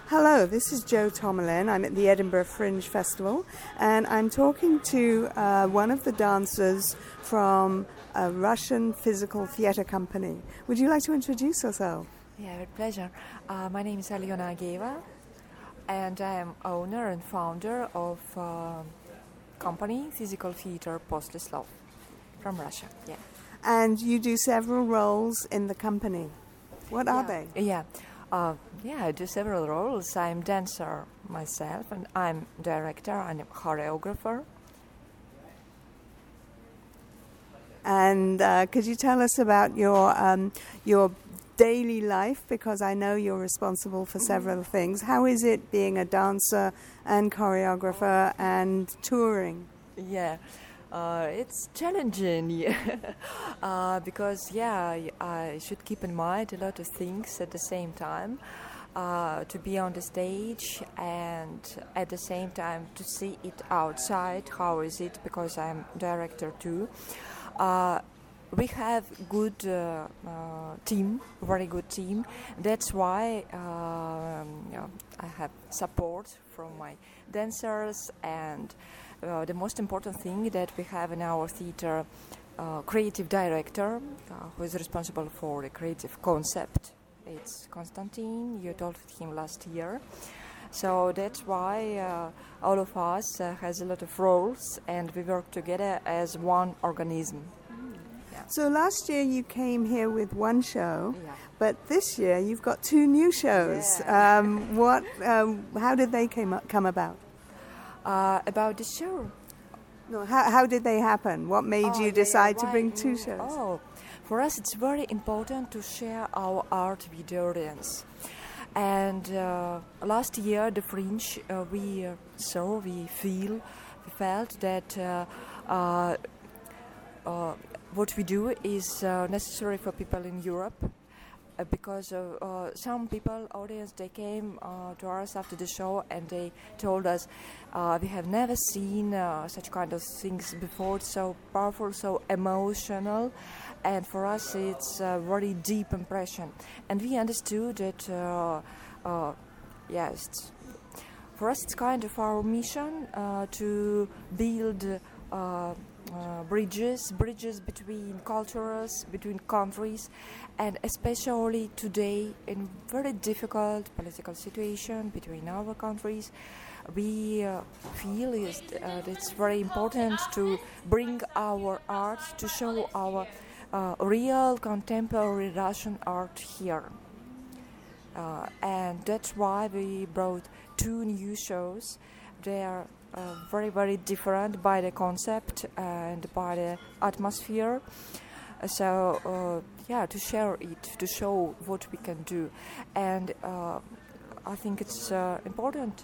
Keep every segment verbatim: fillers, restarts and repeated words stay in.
Hello, this is Jo Tomlin. I'm at the Edinburgh Fringe Festival, and I'm talking to uh, one of the dancers from a Russian physical theatre company. Would you like to introduce yourself? Yeah, with pleasure. Uh, my name is Alyona Ageva, and I am owner and founder of uh, company Physical Theatre Postleslov from Russia. Yeah. And you do several roles in the company. What are yeah. they? Yeah. Uh, yeah, I do several roles. I'm dancer myself, and I'm director and choreographer. And uh, could you tell us about your um, your daily life? Because I know you're responsible for several mm-hmm. things. How is it being a dancer and choreographer and touring? Yeah. Uh, it's challenging uh, because, yeah, I should keep in mind a lot of things at the same time. Uh, to be on the stage and at the same time to see it outside. How is it? Because I'm director too. Uh, we have good uh, uh, team, very good team. That's why um, you know, I have support from my dancers, and uh, the most important thing that we have in our theater uh, creative director uh, who is responsible for the creative concept. It's Konstantin. You told him last year. So that's why uh, all of us uh, has a lot of roles, and we work together as one organism. Yeah. So last year you came here with one show, yeah. but this year you've got two new shows. Yeah. Um, what? Um, how did they came up, come about? Uh, about the show. No, how, how did they happen? What made oh, you yeah, decide yeah, to why? bring two shows? Oh, for us it's very important to share our art with the audience. And uh, last year, the Fringe, uh, we uh, saw, we feel, we felt that uh, uh, uh, what we do is uh, necessary for people in Europe. Uh, because uh, uh, some people, audience, they came uh, to us after the show and they told us uh, we have never seen uh, such kind of things before. It's so powerful, so emotional, and for us it's a very deep impression. And we understood that, uh, uh, yes, it's, for us it's kind of our mission uh, to build uh, Uh, bridges, bridges between cultures, between countries, and especially today in very difficult political situation between our countries, we uh, feel is uh, it's very important to bring our art, to show our uh, real contemporary Russian art here. Uh, and that's why we brought two new shows. They are Uh, very, very different by the concept and by the atmosphere. Uh, so, uh, yeah, to share it, to show what we can do. And uh, I think it's uh, important.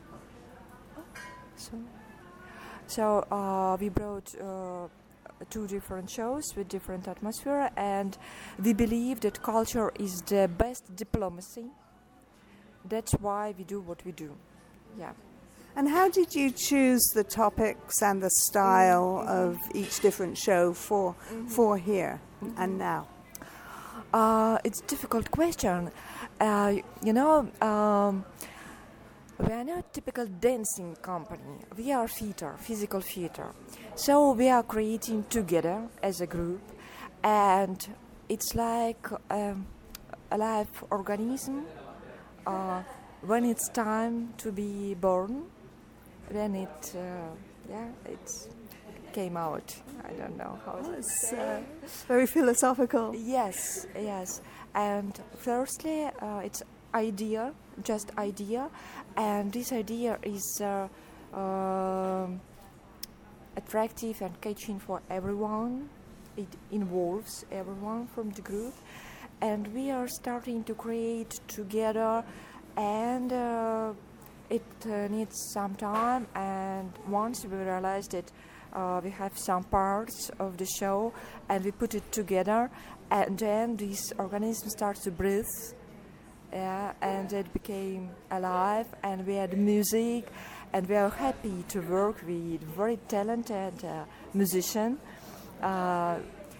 So, so uh, we brought uh, two different shows with different atmosphere, and we believe that culture is the best diplomacy. That's why we do what we do. Yeah. And how did you choose the topics and the style mm-hmm. of each different show for mm-hmm. for here mm-hmm. and now? Uh, it's a difficult question. Uh, you know, um, we are not a typical dancing company. We are theater, physical theater. So we are creating together as a group, and it's like um, a live organism. Uh, when it's time to be born, then it, uh, yeah, it came out. I don't know how oh, it's uh, very philosophical. Yes, yes. And firstly, uh, it's idea, just idea, and this idea is uh, uh, attractive and catching for everyone. It involves everyone from the group, and we are starting to create together, and. Uh, It uh, needs some time, and once we realized that uh, we have some parts of the show, and we put it together, and then this organism starts to breathe, yeah, and it became alive, and we had music, and we are happy to work with very talented uh, musician. Uh,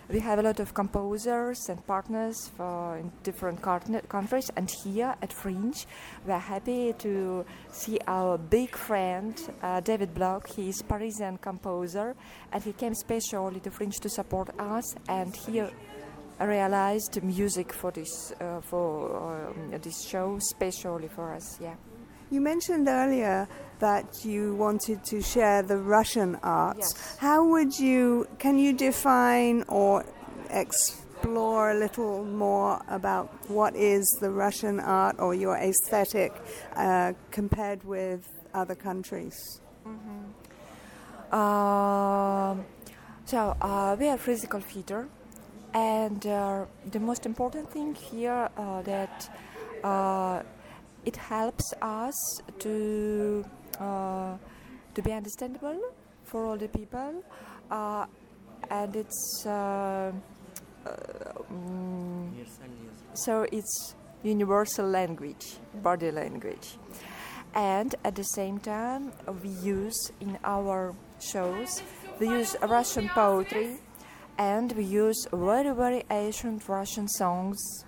we have a lot of composers and partners for in different countries, and here at Fringe, we are happy to see our big friend uh, David Bloch. He is Parisian composer, and he came specially to Fringe to support us, and he realized music for this uh, for um, this show, specially for us. Yeah. You mentioned earlier that you wanted to share the Russian arts. Yes. How would you, can you define or explore a little more about what is the Russian art or your aesthetic uh, compared with other countries? Mm-hmm. Uh, so uh, we are physical theater, and uh, the most important thing here uh, that uh, it helps us to uh, to be understandable for all the people, uh, and it's uh, uh, um, so it's universal language, body language, and at the same time we use in our shows we use Russian poetry, and we use very very ancient Russian songs.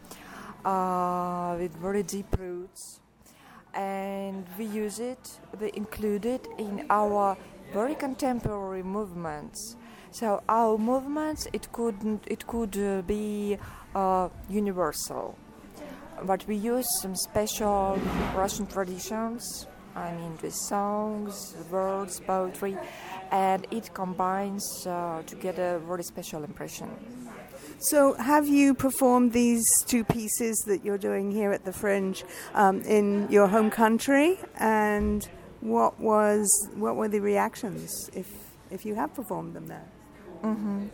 Uh, with very deep roots, and we use it, we include it in our very contemporary movements. So our movements, it couldn't, it could uh, be uh, universal, but we use some special Russian traditions. I mean, with songs, words, poetry, and it combines uh, to get a very special impression. So have you performed these two pieces that you're doing here at the Fringe um, in your home country? And what was what were the reactions if if you have performed them there? Mm-hmm.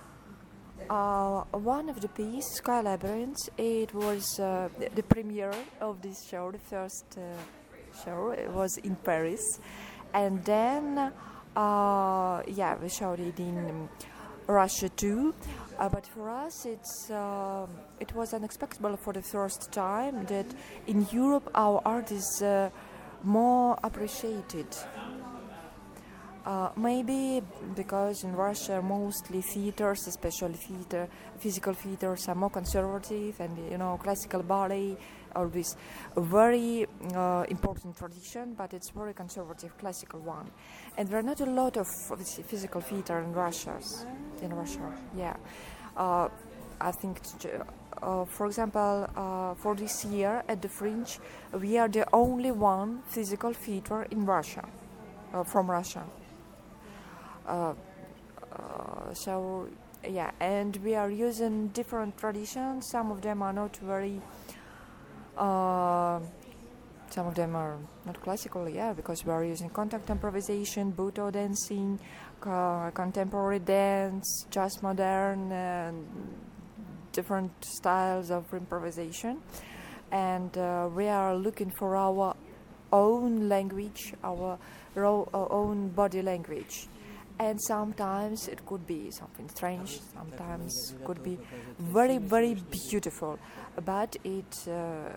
Uh, one of the pieces, Sky Labyrinth, it was uh, the, the premiere of this show, the first uh, show. It was in Paris. And then, uh, yeah, we showed it in um, Russia too. Uh, but for us, it's uh, it was unexpected for the first time that in Europe our art is uh, more appreciated. Uh, maybe because in Russia mostly theaters, especially theater, physical theaters, are more conservative, and you know classical ballet, always a very uh, important tradition, but it's very conservative classical one, and there are not a lot of physical theater in Russia. In Russia, yeah, uh, I think. Uh, for example, uh, for this year at the Fringe, we are the only one physical theater in Russia, uh, from Russia. Uh, uh, so yeah, and we are using different traditions. Some of them are not very. Uh, some of them are not classical, yeah, because we are using contact improvisation, buto dancing, uh, contemporary dance, jazz modern, and different styles of improvisation, and uh, we are looking for our own language, our, ro- our own body language. And sometimes it could be something strange, sometimes it could be very, very beautiful. But it, uh,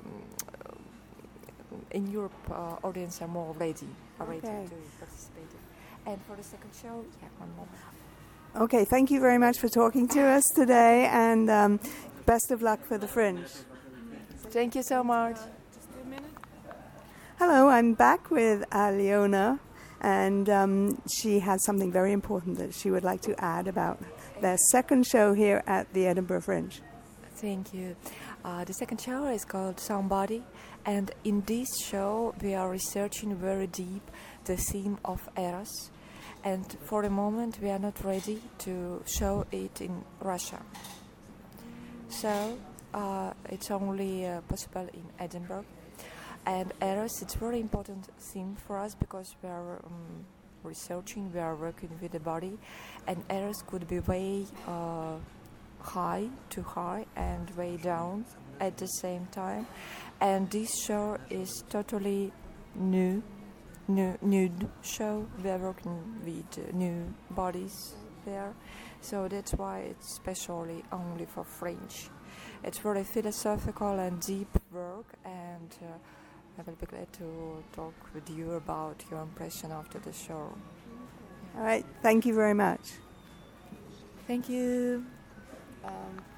in Europe, uh, audience are more ready, are ready Okay. to participate. And for the second show, yeah, one more. Okay, thank you very much for talking to us today, and um, best of luck for the Fringe. Thank you so much. Hello, I'm back with Aliona, and um, she has something very important that she would like to add about their second show here at the Edinburgh Fringe. Thank you. Uh, the second show is called Somebody, and in this show we are researching very deep the theme of Eros. And for the moment, we are not ready to show it in Russia. So uh, it's only uh, possible in Edinburgh. And Eros, it's a very important theme for us because we are um, researching, we are working with the body. And Eros could be way uh, high, too high, and way down at the same time. And this show is totally new. New, nude show. We are working with uh, new bodies there, so that's why it's especially only for Fringe. It's very philosophical and deep work, and uh, I will be glad to talk with you about your impression after the show. All right, thank you very much. Thank you. Um,